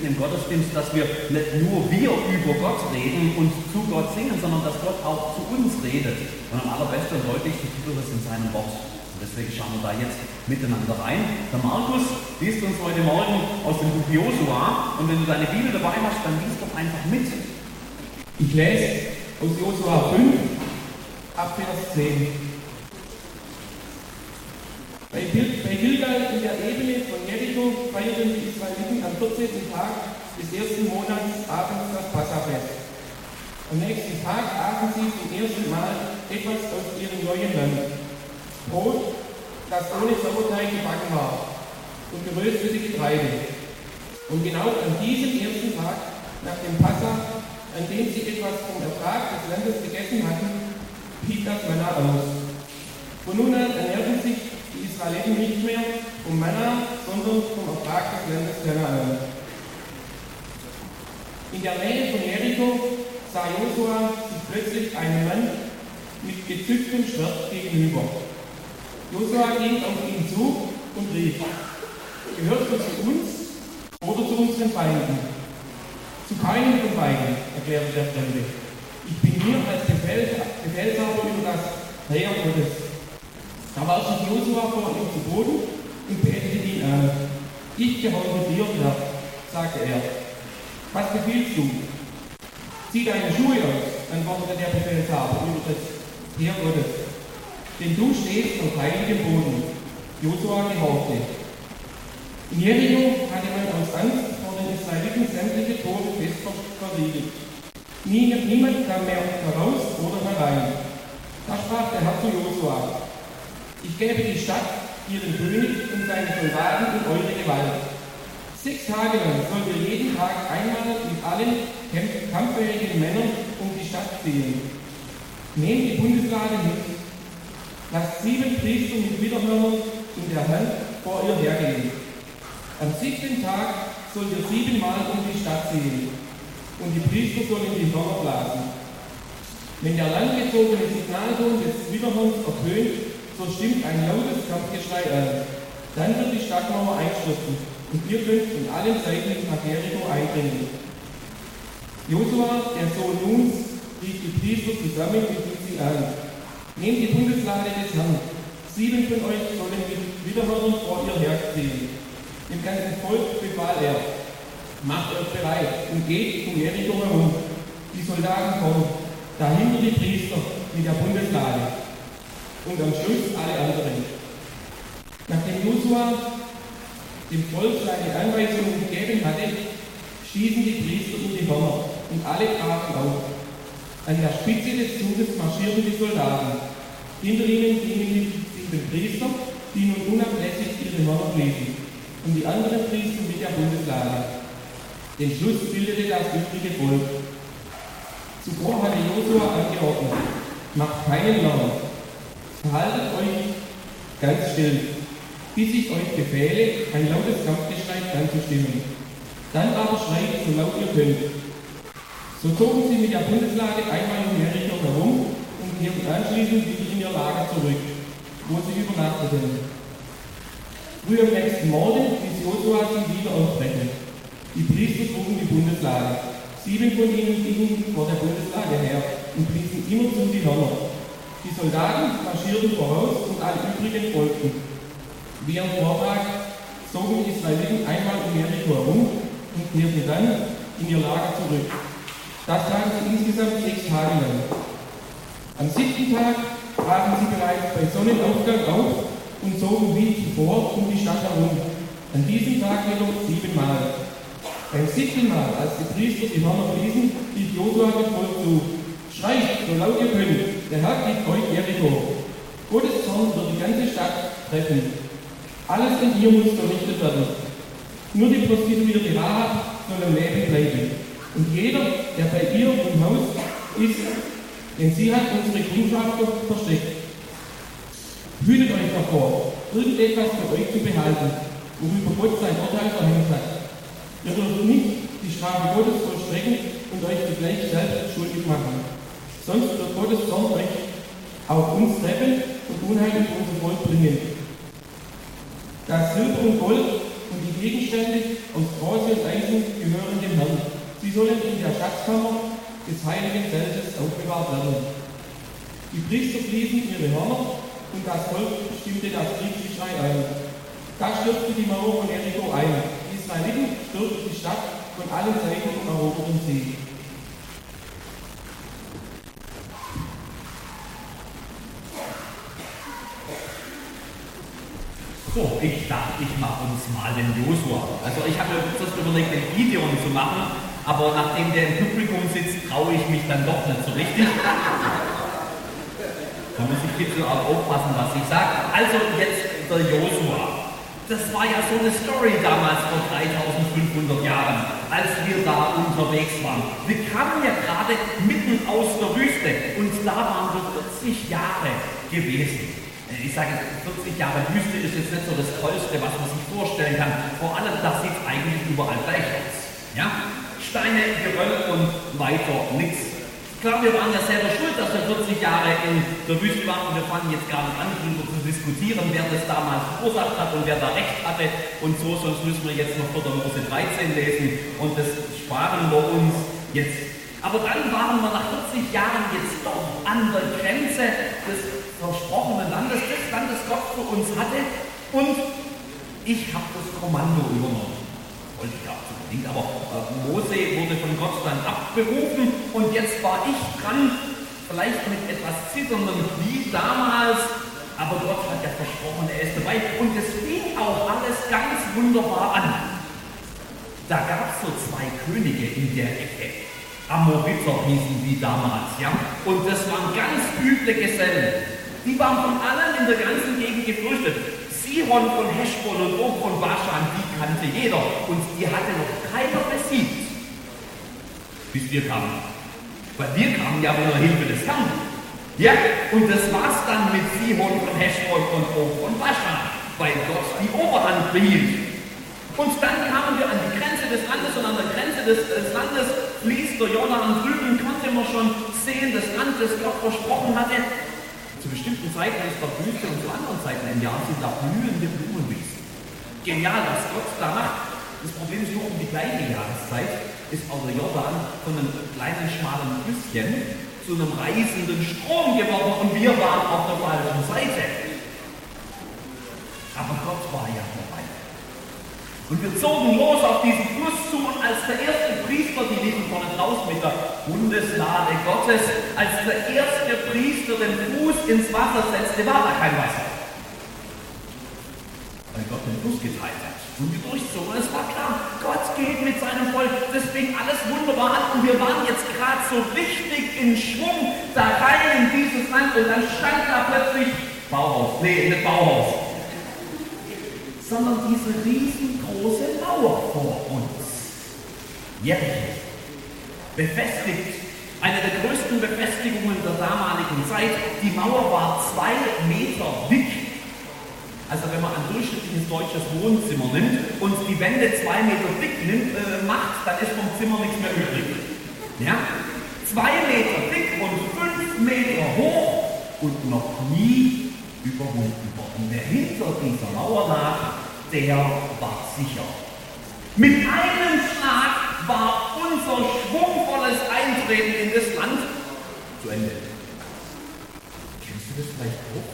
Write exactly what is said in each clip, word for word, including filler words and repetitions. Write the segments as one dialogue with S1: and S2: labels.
S1: im Gottesdienst, dass wir nicht nur wir über Gott reden und zu Gott singen, sondern dass Gott auch zu uns redet. Und am allerbesten und deutlichsten tut er das in seinem Wort. Und deswegen schauen wir da jetzt miteinander rein. Der Markus liest uns heute Morgen aus dem Buch Josua. Und wenn du deine Bibel dabei hast, dann liest doch einfach mit.
S2: Ich lese aus Josua fünf, ab Vers zehn. Bei Gilgal in der Ebene von Jericho feierten die Israeliten am vierzehnten Tag des ersten Monats abends das Passafest. Am nächsten Tag aßen sie zum ersten Mal etwas aus ihrem neuen Land. Brot, das ohne Sauerteig gebacken war, und geröstete Getreide. Und genau an diesem ersten Tag nach dem Passa, an dem sie etwas vom Ertrag des Landes gegessen hatten, blieb das Manna aus. Von nun an ernährten sich die Israeliten nicht mehr vom Manna, sondern vom Ertrag des Landes Kanaan. In der Nähe von Jericho sah Josua sich plötzlich einen Mann mit gezücktem Schwert gegenüber. Josua ging auf ihn zu und rief: Gehörst du zu uns oder zu unseren Feinden? Zu keinem von beiden, erklärte der Fremde. Ich bin hier als Befehlshaber über das Heer Gottes. Da warf sich Josua vor ihm zu Boden und betete ihn an. Ich gehorche dir, Herr, sagte er. Was befiehlst du? Zieh deine Schuhe aus, antwortete der Befehlshaber über das Heer Gottes. Denn du stehst auf heiligem Boden. Josua gehorchte. In Jericho hatte man aus Angst vor den Israeliten sämtliche Tore fest verriegelt. Niemand kam mehr heraus oder herein. Da sprach der Herr zu Josua: Ich gebe die Stadt, ihren König und seine Soldaten in eure Gewalt. Sechs Tage lang sollt ihr jeden Tag einmal mit allen kampffähigen Männern um die Stadt ziehen. Nehmt die Bundeslade mit. Lasst sieben Priester mit Widderhörnern in der Hand vor ihr hergehen. Am siebten Tag sollt ihr siebenmal um die Stadt ziehen. Und die Priester sollen die Hörner blasen. Wenn der langgezogene Signalton des Widderhorns ertönt, so stimmt ein lautes Kampfgeschrei an. Dann wird die Stadtmauer einstürzen und ihr könnt von allen Seiten nach Jericho eindringen. Josua, der Sohn Nuns, rief die Priester zusammen und rief sie an: Nehmt die Bundeslade des Herrn. Sieben von euch sollen mit Widderhörnern vor ihr herziehen. Dem ganzen Volk befahl er: Macht euch bereit und geht um Jericho herum. Die Soldaten kommen, dahinter die Priester mit der Bundeslade. Und am Schluss alle anderen. Nachdem Josua dem Volk seine Anweisungen gegeben hatte, stießen die Priester in die Hörner und alle brachen auf. An der Spitze des Zuges marschierten die Soldaten. Hinter ihnen gingen die sieben Priester, die nun unablässig ihre Hörner bliesen, und die anderen Priester mit der Bundeslade. Den Schluss bildete das übrige Volk. Zuvor hatte Josua angeordnet: Macht keinen Lärm. Verhaltet euch ganz still, bis ich euch befehle, ein lautes Kampfgeschrei anzustimmen. Dann aber schreit, so laut ihr könnt. So zogen sie mit der Bundeslade einmal um Jericho herum und kehrten anschließend wieder in ihr Lager zurück, wo sie übernachteten. Früh am nächsten Morgen ließ Josua sie wieder aufbrechen. Die Priester trugen die Bundeslade. Sieben von ihnen gingen vor der Bundeslade her und bliesen immerzu die Hörner. Die Soldaten marschierten voraus und alle übrigen folgten. Wie am Vortag zogen die Israeliten einmal um Jericho herum und kehrten dann in ihr Lager zurück. Das taten sie insgesamt sechs Tage lang. Am siebten Tag brachen sie bereits bei Sonnenaufgang auf und zogen wie zuvor um die Stadt herum. An diesem Tag jedoch siebenmal. Beim siebten Mal, als die Priester die Hörner bliesen, rief Josua dem Volk zu: Schreit, so laut ihr könnt, der Herr gibt euch Jericho. Gottes Zorn wird die ganze Stadt treffen. Alles in ihr muss vernichtet werden. Nur die Prostituierte Rahab soll am Leben bleiben. Und jeder, der bei ihr im Haus ist, denn sie hat unsere Kundschaft versteckt. Hütet euch davor, irgendetwas für euch zu behalten, worüber Gott sein Urteil verhängt hat. Ihr dürft nicht die Strafe Gottes vollstrecken und euch zugleich selbst schuldig machen. Sonst wird Gottes Zorn euch auch uns treffen und Unheil in unser Volk bringen. Das Silber und Gold und und die Gegenstände aus Bronze und Eisen gehören dem Herrn. Sie sollen in der Schatzkammer des heiligen Zeltes aufbewahrt werden. Die Priester bliesen ihre Hörner und das Volk stimmte das Kriegsgeschrei ein. Da stürzte die Mauer von Jericho ein. Die Israeliten stürzten die Stadt von allen Seiten und eroberten sie.
S1: So, ich dachte, ich mache uns mal den Josua. Also ich habe mir kurz überlegt, den Gideon zu machen, aber nachdem der im Publikum sitzt, traue ich mich dann doch nicht so richtig. Da muss ich bitte auch aufpassen, was ich sage. Also jetzt der Josua. Das war ja so eine Story damals vor dreitausendfünfhundert Jahren, als wir da unterwegs waren. Wir kamen ja gerade mitten aus der Wüste und da waren wir vierzig Jahre gewesen. Ich sage, vierzig Jahre Wüste ist jetzt nicht so das Tollste, was man sich vorstellen kann. Vor allem, das sieht eigentlich überall gleich aus. Ja? Steine, Geröll und weiter nichts. Klar, wir waren ja selber schuld, dass wir vierzig Jahre in der Wüste waren und wir fangen jetzt gar nicht an, darüber zu diskutieren, wer das damals verursacht hat und wer da recht hatte und so, sonst müssen wir jetzt noch vierter Mose dreizehn lesen und das sparen wir uns jetzt. Aber dann waren wir nach vierzig Jahren jetzt doch an der Grenze des versprochenen Landes, des Landes Gott für uns hatte und ich habe das Kommando übernommen. Wollte ich ja unbedingt, aber äh, Mose wurde von Gott dann abberufen und jetzt war ich dran, vielleicht mit etwas zitterndem Knie damals, aber Gott hat ja versprochen, er ist dabei und es fing auch alles ganz wunderbar an. Da gab es so zwei Könige in der Ecke. Amoriter hießen die damals, ja, und das waren ganz üble Gesellen. Die waren von allen in der ganzen Gegend gefürchtet. Sihon von Heschbon und Og von Baschan, die kannte jeder und die hatte noch keiner besiegt, bis wir kamen. Weil wir kamen ja mit der Hilfe des Herrn. Ja, und das war's dann mit Sihon von Heschbon und Og von Baschan, weil Gott die Oberhand behielt. Und dann kamen wir an die Grenze des Landes und an der Grenze des, des Landes fließt der Jordan. Drüben konnte man schon sehen, das Land, das Gott versprochen hatte. Zu bestimmten Zeiten ist da Wüste und zu anderen Zeiten im Jahr sind da blühende Blumenwiesen. Genial, was Gott da macht. Das Problem ist nur um die gleiche Jahreszeit ist auch der Jordan von einem kleinen, schmalen Flüsschen zu einem reißenden Strom geworden und wir waren auf der falschen Seite. Aber Gott war ja dabei. Und wir zogen los auf diesen Fluss zu und als der erste Priester, die liefen vorne draußen mit der Bundeslade Gottes, als der erste Priester den Fuß ins Wasser setzte, war da kein Wasser. Weil Gott den Fluss geteilt hat und wir durchzogen. Und es war klar, Gott geht mit seinem Volk, deswegen alles wunderbar an und wir waren jetzt gerade so richtig in Schwung da rein in dieses Land und dann stand da plötzlich Bauhaus, nee, nicht Bauhaus, sondern diese riesengroße Mauer vor uns. Jericho. Befestigt. Eine der größten Befestigungen der damaligen Zeit. Die Mauer war zwei Meter dick. Also wenn man ein durchschnittliches deutsches Wohnzimmer nimmt und die Wände zwei Meter dick nimmt, äh, macht, dann ist vom Zimmer nichts mehr übrig. Ja? Zwei Meter dick und fünf Meter hoch und noch nie überwunden worden. Wer hinter dieser Mauer lag, der war sicher. Mit einem Schlag war unser schwungvolles Eintreten in das Land zu Ende. Kennst du das vielleicht auch?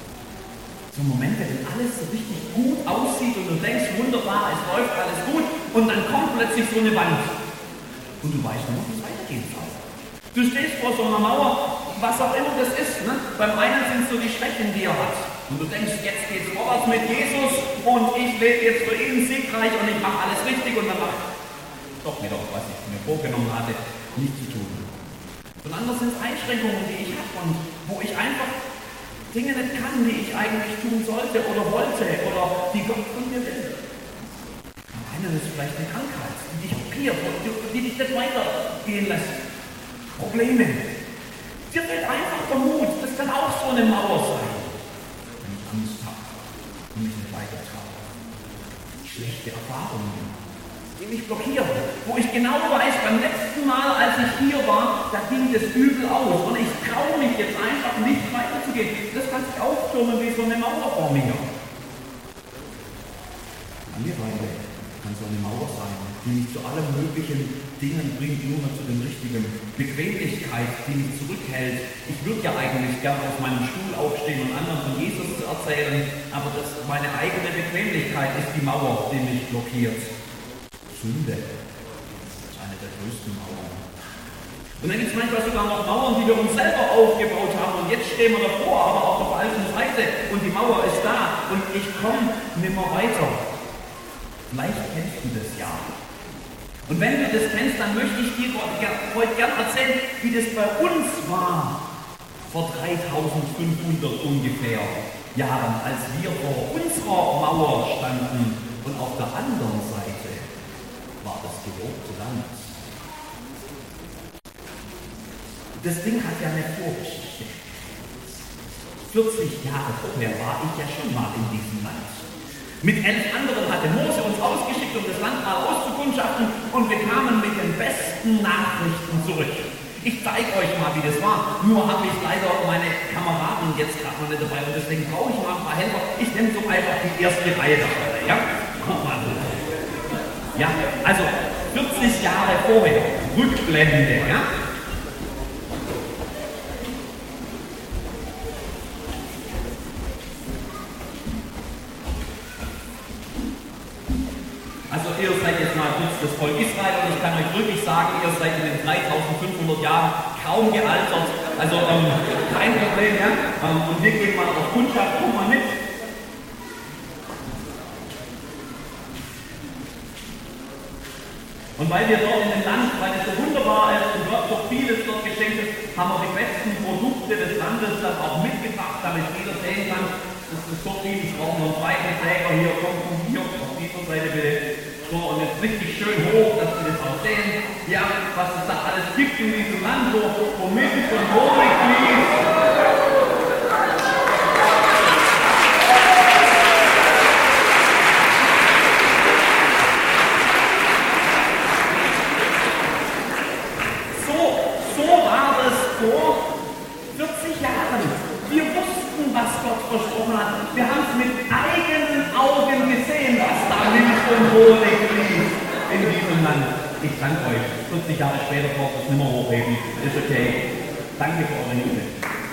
S1: So Momente, wenn alles so richtig gut aussieht und du denkst, wunderbar, es läuft alles gut und dann kommt plötzlich so eine Wand und du weißt nicht, wie es weitergehen soll. Du stehst vor so einer Mauer, was auch immer das ist. Ne? Beim einen sind so die Schwächen, die er hat. Und du denkst, jetzt geht's vorwärts mit Jesus und ich lebe jetzt für ihn siegreich und ich mache alles richtig und dann mache ich doch wieder, was ich mir vorgenommen hatte, nicht zu tun. Und anders sind es Einschränkungen, die ich habe und wo ich einfach Dinge nicht kann, die ich eigentlich tun sollte oder wollte oder die Gott von mir will. Am einen ist vielleicht eine Krankheit, die dich blockiert und die dich nicht weitergehen lässt. Probleme. Dir fehlt einfach der Mut. Das kann auch so eine Mauer sein. Wenn ich Angst habe und mich nicht weiter traue. Schlechte Erfahrungen, die mich blockieren. Wo ich genau weiß, beim letzten Mal, als ich hier war, da ging das übel aus. Und ich traue mich jetzt einfach nicht weiterzugehen. Das kann sich auftürmen wie so eine Mauer vor mir. An mir weiter. die mich zu allen möglichen Dingen bringt, nur zu den richtigen. Bequemlichkeit, die mich zurückhält. Ich würde ja eigentlich gern auf meinem Stuhl aufstehen und anderen von Jesus erzählen, aber das, meine eigene Bequemlichkeit ist die Mauer, die mich blockiert. Sünde ist eine der größten Mauern. Und dann gibt es manchmal sogar noch Mauern, die wir uns selber aufgebaut haben und jetzt stehen wir davor, aber auf der falschen Seite und die Mauer ist da und ich komme nimmer weiter. Vielleicht kennst du das ja. Und wenn du das kennst, dann möchte ich dir heute gerne erzählen, wie das bei uns war, vor dreitausendfünfhundert ungefähr Jahren, als wir vor unserer Mauer standen und auf der anderen Seite war das gelobte Land. Das Ding hat ja eine Vorgeschichte. vierzig Jahre vorher war ich ja schon mal in diesem Land. Mit elf anderen hatte Mose uns ausgeschickt, um das Land mal auszukundschaften und wir kamen mit den besten Nachrichten zurück. Ich zeige euch mal, wie das war. Nur habe ich leider meine Kameraden jetzt gerade noch nicht dabei und deswegen brauche ich mal ein paar Helfer. Ich nehme so einfach die erste Reihe dabei. Ja? Ja, also vierzig Jahre vorher, Rückblende. Ja? Also ihr seid jetzt mal kurz das Volk Israel und ich kann euch wirklich sagen, ihr seid in den dreitausendfünfhundert Jahren kaum gealtert. Also ähm, kein Problem, ja. Ähm, und wir gehen mal auf Kundschaft, komm mal mit. Und weil wir dort in dem Land, weil es so wunderbar ist und dort so vieles dort geschenkt ist, haben wir die besten Produkte des Landes dann auch mitgebracht, damit jeder sehen kann, das ist so viel, ich brauche noch einen zweiten Träger hier, kommt von hier, auf dieser Seite bitte. So, und jetzt richtig schön hoch, dass wir das auch sehen, ja, was es da alles gibt in diesem Land, so, wo Milch und Honig fließt. So, so war das vor vierzig Jahren. Wir wussten, was Gott versprochen hat. Wir haben es mit eigenen Augen gesehen, was da Milch und Honig fließt in diesem Land. Ich danke euch. vierzig Jahre später braucht es nicht mehr hochheben. Ist okay. Danke für eure Liebe.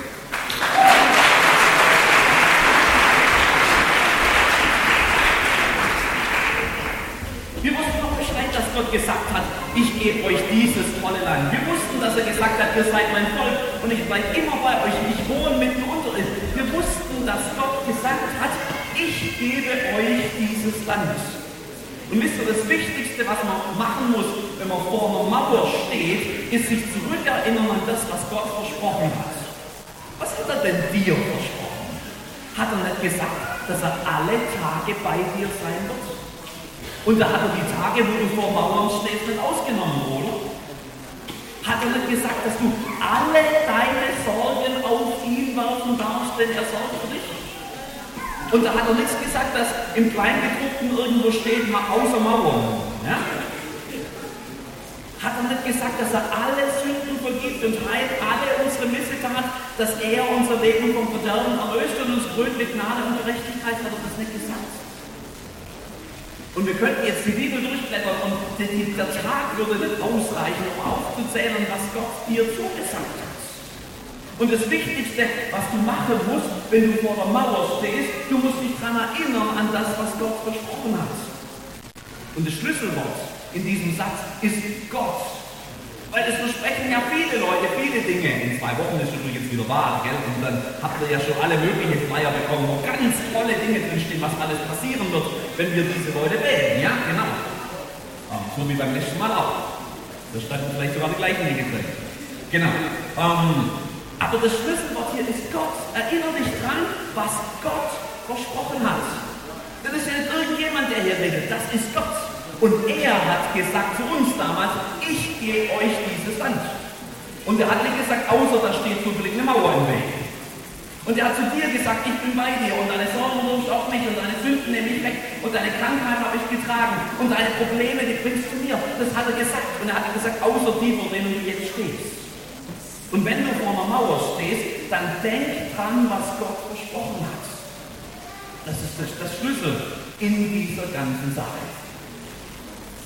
S1: Wir wussten noch Bescheid, dass Gott gesagt hat, ich gebe euch dieses tolle Land. Wir wussten, dass er gesagt hat, ihr seid mein Volk und ich bleibe immer bei euch. Ich wohne mitten unter euch. Wir wussten, dass Gott gesagt hat, ich gebe euch dieses Land. Und wisst ihr, das Wichtigste, was man machen muss, wenn man vor einer Mauer steht, ist sich zurückerinnern an das, was Gott versprochen hat. Was hat er denn dir versprochen? Hat er nicht gesagt, dass er alle Tage bei dir sein wird? Und da hat er die Tage, wo du vor Mauern stehst, nicht ausgenommen, oder? Hat er nicht gesagt, dass du alle deine Sorgen auf ihn werfen darfst, denn er sorgt für dich? Und da hat er nichts gesagt, dass im Kleingedruckten irgendwo steht, mal außer Mauern. Ja? Hat er nicht gesagt, dass er alle Sünden vergibt und heilt alle unsere Missetat, dass er unser Leben vom Verderben erlöst und uns krönt mit Gnade und Gerechtigkeit? Hat er das nicht gesagt? Und wir könnten jetzt die Bibel durchblättern und der Tag würde nicht ausreichen, um aufzuzählen, was Gott dir zugesagt hat. Und das Wichtigste, was du machen musst, wenn du vor der Mauer stehst, du musst dich daran erinnern an das, was Gott versprochen hat. Und das Schlüsselwort in diesem Satz ist Gott. Weil es versprechen ja viele Leute viele Dinge. In zwei Wochen ist übrigens wieder wahr, gell? Und dann habt ihr ja schon alle möglichen Flyer bekommen, wo ganz tolle Dinge drinstehen, was alles passieren wird, wenn wir diese Leute wählen. Ja, genau. Ähm, so wie beim letzten Mal auch. Da standen vielleicht sogar die gleichen Dinge drin. Genau. Ähm, aber das Schlüsselwort hier ist Gott. Erinnere dich dran, was Gott versprochen hat. Das ist ja nicht irgendjemand, der hier redet. Das ist Gott. Und er hat gesagt zu uns damals, ich gebe euch dieses Land. Und er hat nicht gesagt, außer da steht zufällig eine Mauer im Weg. Und er hat zu dir gesagt, ich bin bei dir und deine Sorgen rufst auf mich und deine Sünden nehme ich weg und deine Krankheit habe ich getragen und deine Probleme, die bringst du mir. Das hat er gesagt. Und er hat gesagt, außer die, vor denen du jetzt stehst. Und wenn du vor einer Mauer stehst, dann denk dran, was Gott versprochen hat. Das ist das, das Schlüssel in dieser ganzen Sache.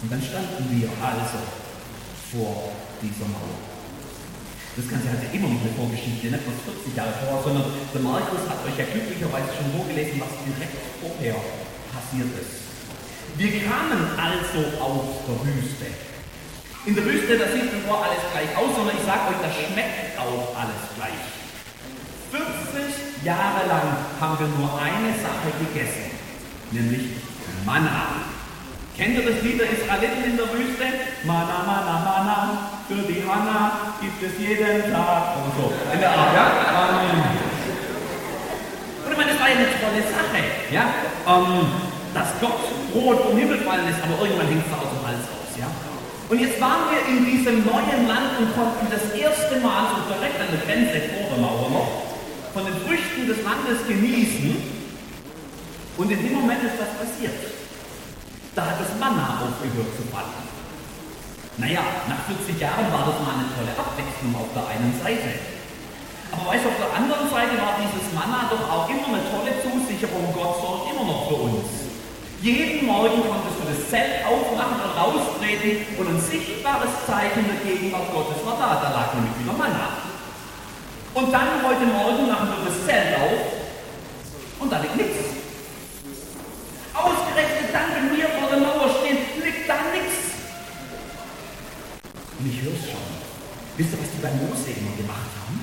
S1: Und dann standen wir also vor dieser Mauer. Das Ganze hat ja immer noch eine Vorgeschichte, nicht bloß vierzig Jahre vorher, sondern der Markus hat euch ja glücklicherweise schon vorgelesen, was direkt vorher passiert ist. Wir kamen also aus der Wüste. In der Wüste, da sieht nicht nur alles gleich aus, sondern ich sage euch, da schmeckt auch alles gleich. vierzig Jahre lang haben wir nur eine Sache gegessen, nämlich Manna. Kennt ihr das Lied der Israeliten in der Wüste? Manna, Manna, Manna, für die Hanna gibt es jeden Tag. Oder so. In der Art, ja? Ähm, und ich meine, das war ja eine tolle Sache, ja? Ähm, dass Gott Brot vom Himmel fallen ist, aber irgendwann hängt es aus dem Hals raus, ja? Und jetzt waren wir in diesem neuen Land und konnten das erste Mal so direkt an der Grenze vor der Mauer noch von den Früchten des Landes genießen. Und in dem Moment ist was passiert. Da hat das Manna aufgehört zu fallen. Naja, nach vierzig Jahren war das mal eine tolle Abwechslung auf der einen Seite. Aber weißt du, auf der anderen Seite war dieses Manna doch auch immer eine tolle Zusicherung, Gott sorgt immer noch für uns. Jeden Morgen konntest du das Zelt aufmachen und raustreten und ein sichtbares Zeichen der Gegenwart Gottes war da. Da lag nämlich wieder Manna. Und dann heute Morgen machen wir das Zelt auf und da liegt nichts. Ausgerechnet dann, wenn wir vor der Mauer stehen, liegt da nichts. Und ich höre es schon. Wisst ihr, was die bei Mose immer gemacht haben?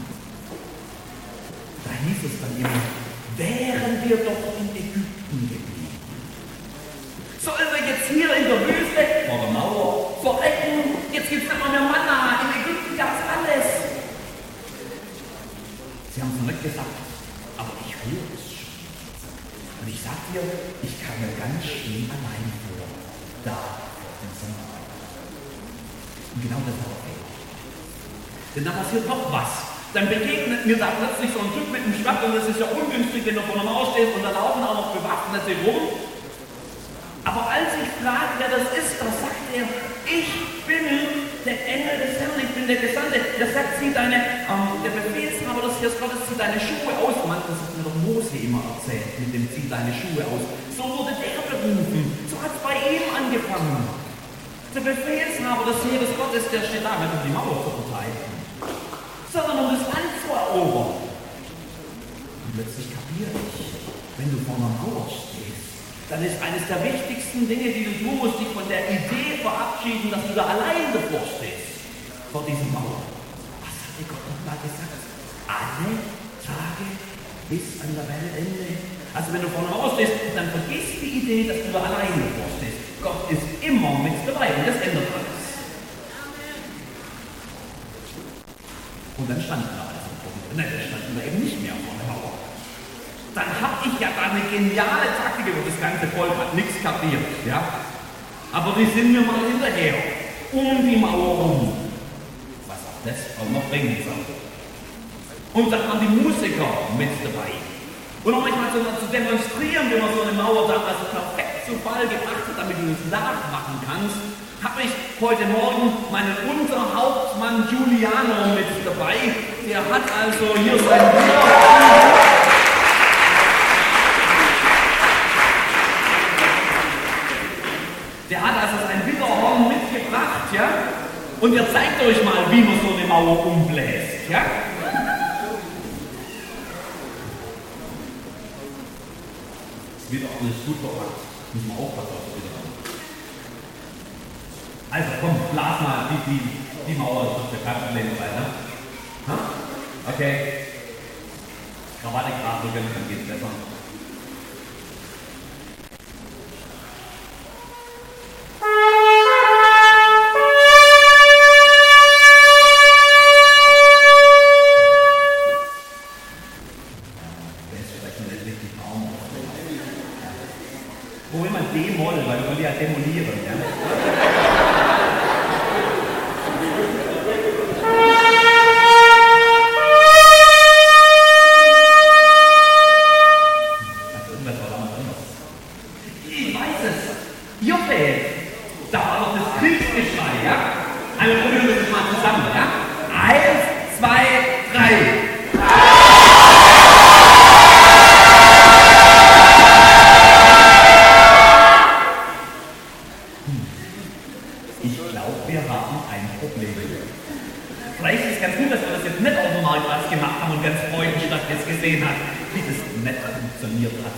S1: Da hieß es dann immer, wären wir doch in Ägypten geblieben. Sollen wir jetzt hier in der Wüste, vor der Mauer, verrecken? Jetzt gibt es nicht mal mehr Manna. In Ägypten gab es alles. Sie haben es noch nicht gesagt, aber ich höre es schon. Und ich sag dir, ich kam mir ganz schön allein vor, da vor diesem Mauer. Und genau das war okay. Denn da passiert noch was. Dann begegnet mir da plötzlich so ein Typ mit einem Schwert und das ist ja ungünstig, wenn du vor der Mauer stehst und da laufen auch noch Bewaffnete rum. Aber als ich frage, wer das ist, da sagt er, ich bin der Engel des Herrn, ich bin der Gesandte. Der sagt, zieh deine, ähm, der Befehlshaber des Heeres Gottes, zieh deine Schuhe aus. Mann, das hat mir doch Mose immer erzählt, mit dem zieh deine Schuhe aus. So wurde der berufen. So hat es bei ihm angefangen. Der Befehlshaber des Heeres Gottes, der steht da, nicht um die Mauer zu verteidigen, sondern um das Land zu erobern. Und plötzlich kapiere ich, wenn du vor einer Mauer stehst, dann ist eines der wichtigsten Dinge, die du tun musst, dich von der Idee verabschieden, dass du da allein davor stehst, vor dieser Mauer. Was hat der Gott noch mal gesagt? Alle Tage bis an der Weltende. Also wenn du vor einer Mauer stehst, dann vergiss die Idee, dass du da allein davor stehst. Gott ist immer mit dabei und das ändert alles. Und dann standen wir alles vor der Mauer. Nein, dann standen wir eben nicht mehr vor der Mauer. Dann habe ich ja da eine geniale Taktik, über das ganze Volk hat nichts kapiert, ja. Aber die sind mir mal hinterher, um die Mauer rum. Was auch das auch noch bringen soll. Und dann waren die Musiker mit dabei. Und um euch mal so zu demonstrieren, wie man so eine Mauer damals perfekt zu Fall gebracht hat, damit du es nachmachen kannst, habe ich heute Morgen meinen Unterhauptmann Giuliano mit dabei. Der hat also hier sein Bier. Der hat also sein Widderhorn mitgebracht, ja? Und er zeigt euch mal, wie man so eine Mauer umbläst, ja? Das Widderhorn ist gut verpackt. Müssen wir aufpassen auf das Widderhorn. Also komm, blas mal die, die, die Mauer, das wird kein Problem sein, ne? Ha? Okay. Krawatte gerade drücken, dann geht's besser. Wo immer D-Moll, weil du willst ja demolieren, ja? Problem. Vielleicht ist es ganz gut, dass wir das jetzt nicht auf dem Marktplatz gemacht haben und ganz Freudenstadt jetzt gesehen hat, wie das nicht funktioniert hat.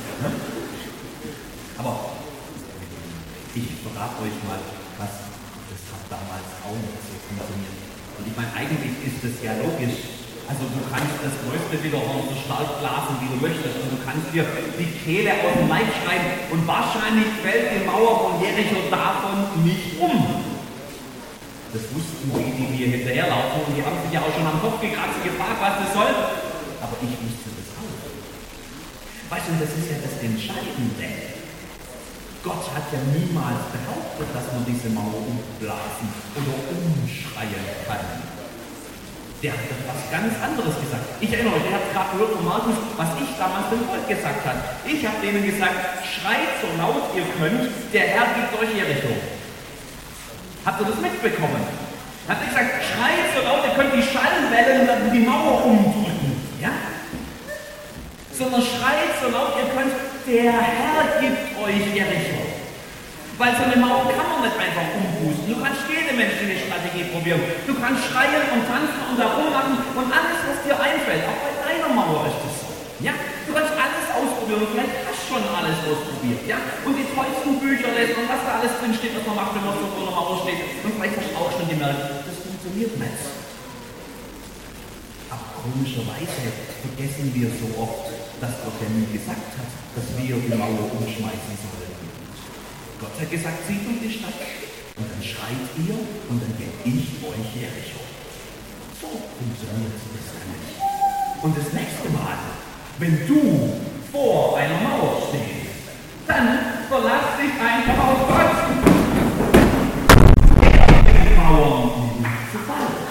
S1: Aber ich verrate euch mal, was das hat damals auch nicht so funktioniert. Und ich meine, eigentlich ist das ja logisch. Also du kannst das größte Widerhorn so stark blasen, wie du möchtest, und du kannst dir die Kehle aus dem Leib schreien, und wahrscheinlich fällt die Mauer von Jericho davon nicht um. Das wussten die, die mir hinterherlaufen, und die haben sich ja auch schon am Kopf gekratzt und gefragt, was das soll. Aber ich wusste das auch. Weißt du, das ist ja das Entscheidende. Gott hat ja niemals behauptet, dass man diese Mauer umblasen oder umschreien kann. Der hat was ganz anderes gesagt. Ich erinnere euch, ihr habt gerade gehört von Markus, was ich damals dem Volk gesagt habe. Ich habe denen gesagt, schreit so laut ihr könnt, der Herr gibt euch Jericho. Habt ihr das mitbekommen? Habt ihr gesagt, schreit so laut ihr könnt, die Schallwellen werden die Mauer umdrücken. Ja? Sondern schreit so laut ihr könnt, der Herr gibt euch Jericho. Weil so eine Mauer kann man nicht einfach umpusten. Du kannst jede menschliche Strategie probieren. Du kannst schreien und tanzen und da rummachen und alles, was dir einfällt. Auch bei deiner Mauer ist das so. Ja? Du kannst alles ausprobieren. Vielleicht hast du schon alles ausprobiert. Ja? Und die tollsten Bücher lesen und was da alles drin steht, was man macht, wenn man so vor einer Mauer steht. Und vielleicht hast du auch schon gemerkt, das funktioniert nicht. Aber komischerweise vergessen wir so oft, dass Gott ja nie gesagt hat, dass wir die Mauer umschmeißen sollen. Gott hat gesagt, zieht um die Stadt und dann schreit ihr und dann gebe ich euch Jericho. So funktioniert das nicht. Und das nächste Mal, wenn du vor einer Mauer stehst, dann verlass dich einfach auf Gott. Er wird die Mauern zu fallen.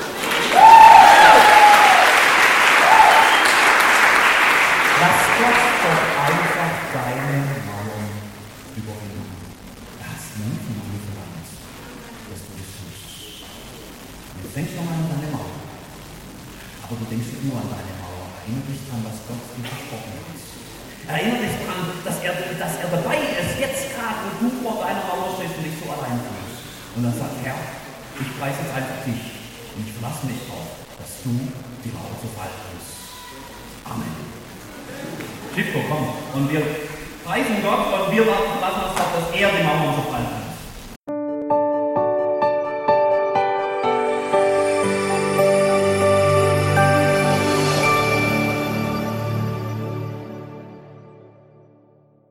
S1: Lass Gott doch einfach deine Mauern überwinden. Nie von mir verlangt, dass du das tust. Jetzt denkst du nochmal an deine Mauer. Aber du denkst nicht nur an deine Mauer. Erinnere dich daran, was Gott dir versprochen hat. Erinnere dich daran, dass er, dass er dabei ist, jetzt gerade, wo du vor deiner Mauer stehst und dich so allein fühlst. Und dann sagt Herr, ich preise jetzt einfach dich und ich verlasse mich drauf, dass du die Mauer zu fallen hast. Amen. Schifko, komm. Und wir preisen Gott und wir lassen uns auf, dass er die Mauern zu fallen hat.